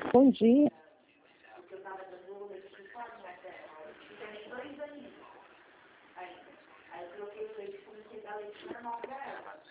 Bom dia. Porque eu estava dando leite com quase na terra. Fica nem 2 aninhos ainda. Aí eu troquei o leite e comecei a dar leite normal para ela.